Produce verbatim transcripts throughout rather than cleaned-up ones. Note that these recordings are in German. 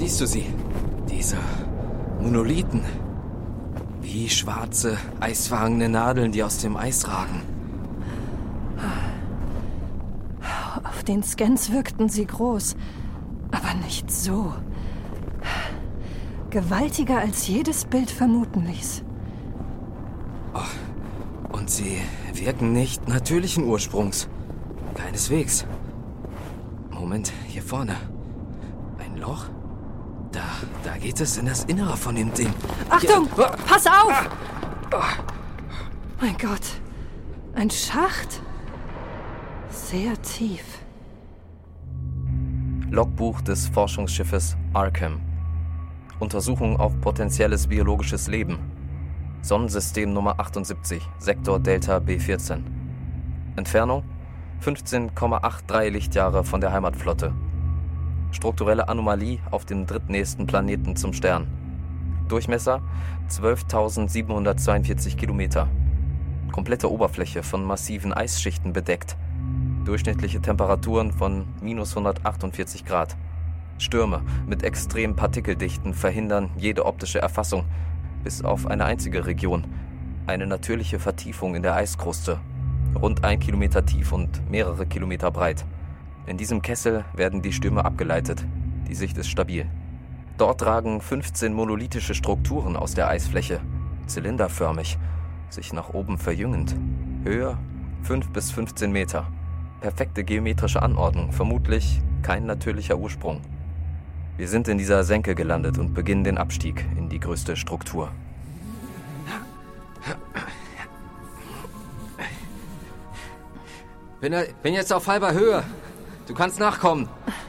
Siehst du sie? Diese Monolithen. Wie schwarze, eisverhangene Nadeln, die aus dem Eis ragen. Auf den Scans wirkten sie groß, aber nicht so. Gewaltiger als jedes Bild vermuten ließ. Oh, und sie wirken nicht natürlichen Ursprungs. Keineswegs. Moment, hier vorne. Ein Loch? Da, da geht es in das Innere von dem Ding. Achtung! Ja. Pass auf! Mein Gott. Ein Schacht? Sehr tief. Logbuch des Forschungsschiffes Arkham. Untersuchung auf potenzielles biologisches Leben. Sonnensystem Nummer achtundsiebzig, Sektor Delta B vierzehn. Entfernung fünfzehn Komma dreiundachtzig Lichtjahre von der Heimatflotte. Strukturelle Anomalie auf dem drittnächsten Planeten zum Stern. Durchmesser zwölftausendsiebenhundertzweiundvierzig Kilometer. Komplette Oberfläche von massiven Eisschichten bedeckt. Durchschnittliche Temperaturen von minus hundertachtundvierzig Grad. Stürme mit extremen Partikeldichten verhindern jede optische Erfassung, bis auf eine einzige Region. Eine natürliche Vertiefung in der Eiskruste. Rund ein Kilometer tief und mehrere Kilometer breit. In diesem Kessel werden die Stürme abgeleitet. Die Sicht ist stabil. Dort ragen fünfzehn monolithische Strukturen aus der Eisfläche. Zylinderförmig, sich nach oben verjüngend. Höhe fünf bis fünfzehn Meter. Perfekte geometrische Anordnung, vermutlich kein natürlicher Ursprung. Wir sind in dieser Senke gelandet und beginnen den Abstieg in die größte Struktur. Bin, bin jetzt auf halber Höhe. Du kannst nachkommen.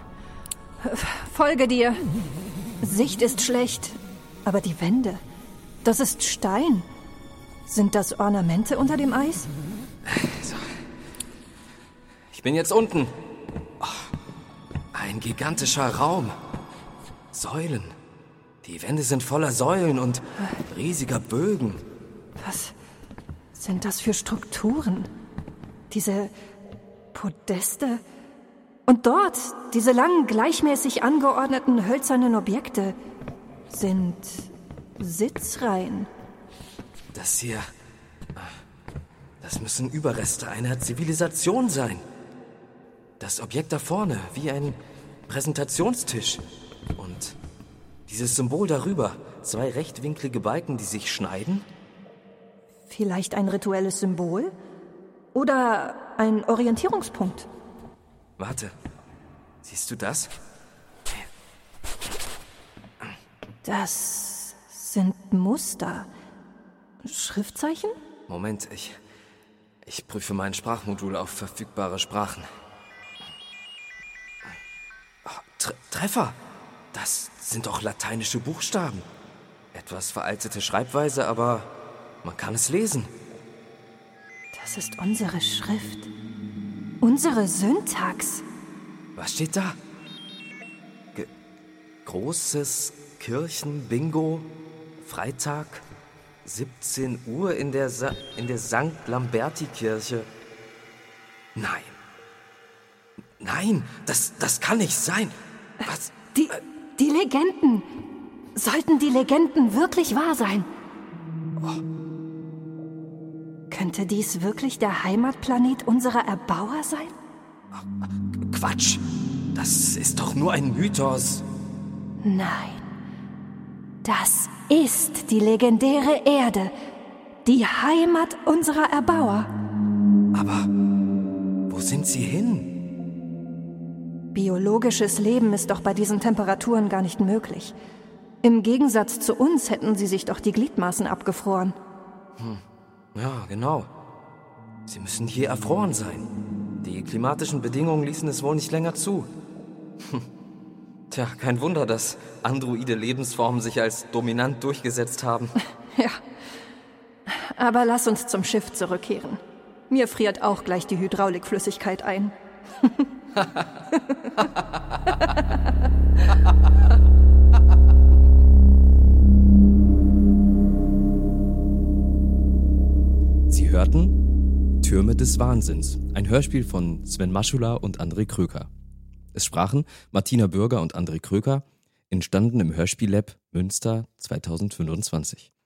Folge dir. Sicht ist schlecht, aber die Wände, das ist Stein. Sind das Ornamente unter dem Eis? So. Ich bin jetzt unten. Oh, ein gigantischer Raum. Säulen. Die Wände sind voller Säulen und riesiger Bögen. Was sind das für Strukturen? Diese Podeste? Und dort, diese langen, gleichmäßig angeordneten hölzernen Objekte, sind Sitzreihen. Das hier, das müssen Überreste einer Zivilisation sein. Das Objekt da vorne, wie ein Präsentationstisch. Und dieses Symbol darüber, zwei rechtwinklige Balken, die sich schneiden? Vielleicht ein rituelles Symbol? Oder ein Orientierungspunkt? Warte, siehst du das? Das sind Muster. Schriftzeichen? Moment, ich, ich prüfe mein Sprachmodul auf verfügbare Sprachen. Oh, Tre- Treffer! Das sind doch lateinische Buchstaben. Etwas veraltete Schreibweise, aber man kann es lesen. Das ist unsere Schrift. Unsere Syntax. Was steht da? Ge- Großes Kirchen-Bingo, Freitag, siebzehn Uhr in der, Sa- in der Sankt Lamberti-Kirche. Nein. Nein, das, das kann nicht sein. Was? Die, die Legenden. Sollten die Legenden wirklich wahr sein? Oh. Könnte dies wirklich der Heimatplanet unserer Erbauer sein? Quatsch. Das ist doch nur ein Mythos. Nein. Das ist die legendäre Erde. Die Heimat unserer Erbauer. Aber wo sind sie hin? Biologisches Leben ist doch bei diesen Temperaturen gar nicht möglich. Im Gegensatz zu uns hätten sie sich doch die Gliedmaßen abgefroren. Hm. Ja, genau. Sie müssen hier erfroren sein. Die klimatischen Bedingungen ließen es wohl nicht länger zu. Hm. Tja, kein Wunder, dass androide Lebensformen sich als dominant durchgesetzt haben. Ja. Aber lass uns zum Schiff zurückkehren. Mir friert auch gleich die Hydraulikflüssigkeit ein. Sie hörten Türme des Wahnsinns, ein Hörspiel von Sven Maschula und André Kröker. Es sprachen Martina Bürger und André Kröker, entstanden im Hörspiellab Münster zweitausendfünfundzwanzig.